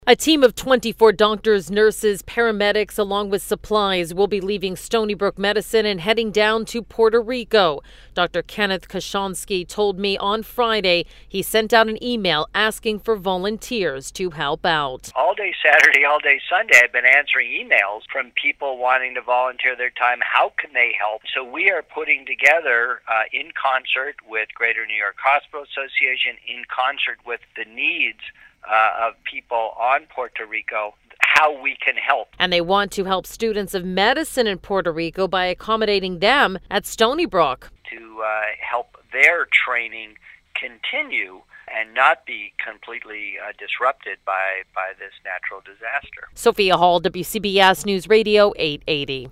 A team of 24 doctors, nurses, paramedics, along with supplies, will be leaving Stony Brook Medicine and heading down to Puerto Rico. Dr. Kenneth Kashonsky told me on Friday he sent out an email asking for volunteers to help out. All day Saturday, all day Sunday, I've been answering emails from people wanting to volunteer their time. How can they help? So we are putting together, in concert with Greater New York Hospital Association, in concert with the needs of people on Puerto Rico, how we can help. And they want to help students of medicine in Puerto Rico by accommodating them at Stony Brook. To help their training continue and not be completely disrupted by this natural disaster. Sophia Hall, WCBS News Radio 880.